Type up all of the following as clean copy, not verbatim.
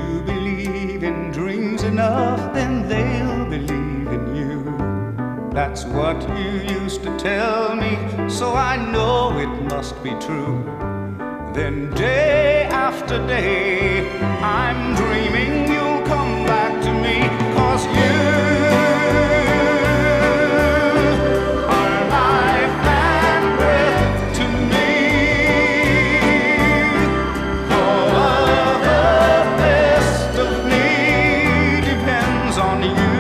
you believe in dreams enough, then they'll believe in you. That's what you used to tell me, so I know it must be true. Then day after day, I'm dreaming you'll come back to me, 'cause you are life and breath to me. All of the best of me depends on you.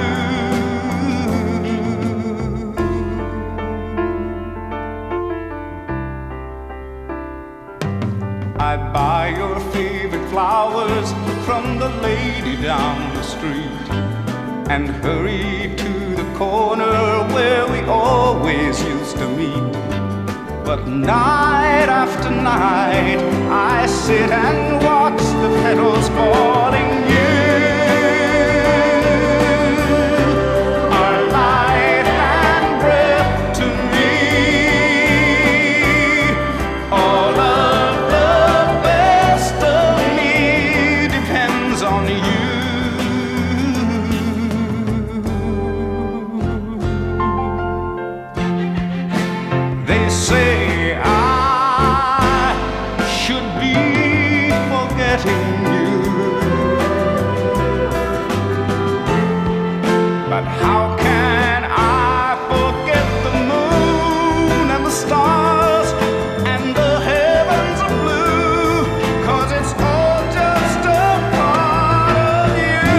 I buy your favorite flowers from the lady down the street and hurry to the corner where we always used to meet. But night after night, I sit and watch the petals falling. You are light and breath to me. All of the best of me depends on you. They say I should be forgetting you, but how can I forget the moon and the stars and the heavens of blue? 'Cause it's all just a part of you.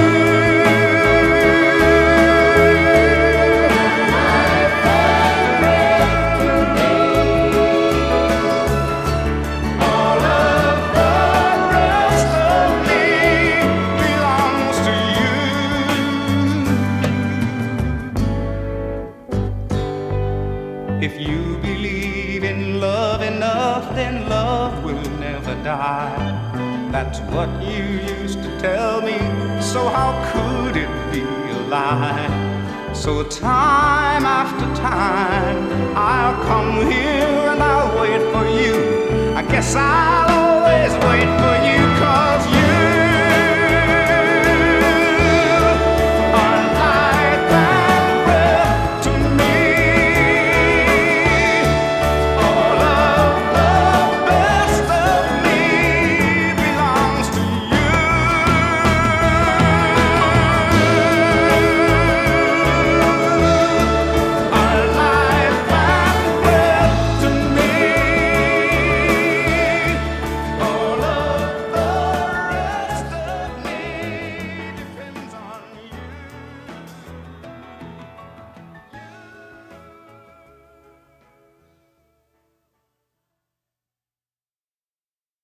All of the rest of me belongs to you. If you believe in love enough, then love will never die. That's what you used to tell me, so how could it be a lie? So time after time, I'll come here and I'll wait for you. I guess I'll always wait for you, 'cause you